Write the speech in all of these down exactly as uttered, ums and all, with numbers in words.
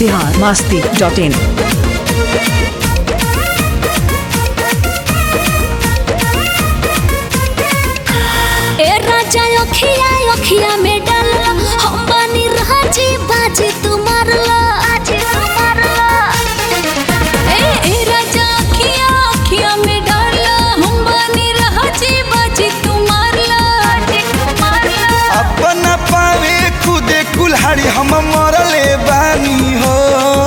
Bihar Masti dot इन। ए राजा अखिया अखिया में डाल हम बानी राजी बाजी तू मारला बाजी तू मारला। ए ए राजा अखिया अखिया में डाल हम बानी राजी बाजी तू मारला बाजी तू मारला। अपना पावे खुदे कुल्हाड़ी हम मरले बानी हो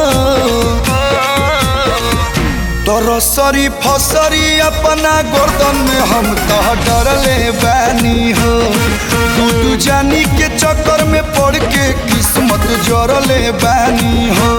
तोरो सरी फसरी अपना गर्दन में हम तो डरले बानी हो। तू तू जानी के चक्कर में पड़ के किस्मत जरले बानी हो।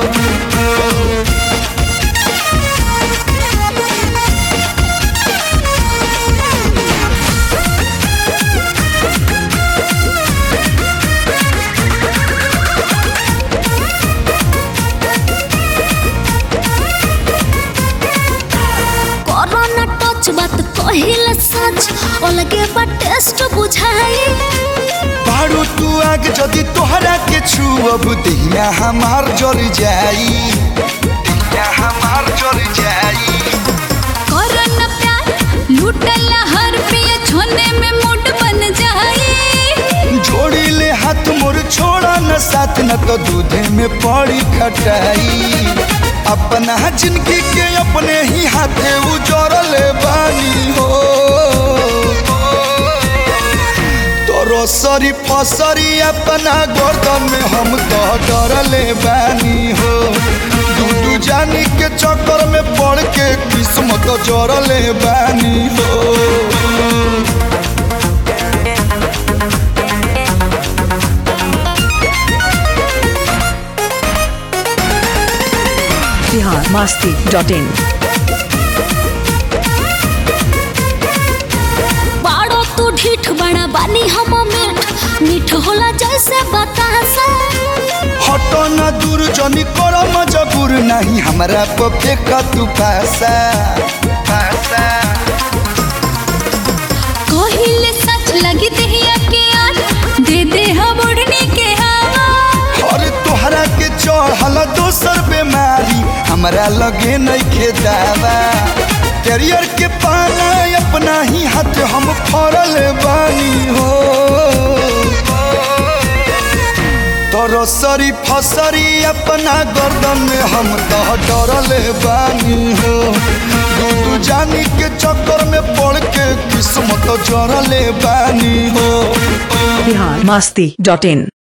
बात कहिल सच अलगे बा टेस्ट बुझाई। बारू तू आग जदी तोहरा के छुअब दिया हमार जर जाई दिया हमार जर जाई। करन प्यार लूटल हर पिया छोने में मूड बन जाई। जोड़ी ले हाथ मोर छोड़ा न साथ न तो दूधे में पड़ी खटाई। अपना जिंदगी के अपने ही हाथे उजड़ले बानी हो तोरो सरी फसरी अपना गर्दन में हम तो डरले बानी हो। दूधू जानी के चक्कर में पड़ के किस्मत जरले बानी हो। Bihar Masti dot in. बाड़ो तू ढीठ बड़ा बानी हम मीठ मीठ होला जैसे बतासा। हटो न दूर जनी करो मजबूर नहीं हमरा पे फेंका तू पैसा पैसा। कहिले सच लगी देहिया के आज दे दे हम उड़ने के हवा। और तोहरा के चढ़ल दोसर बीमारी हमरा लगे नहीं खे दावा। कैरियर के पाना अपना ही हाथ हम फरल बानी हो तोरो सरी फसरी अपना गर्दन में हम तो डरले बानी हो। दूधू जानी के चक्कर में पड़ के किस्मत जरले बानी हो। बिहार मस्ती डॉट इन।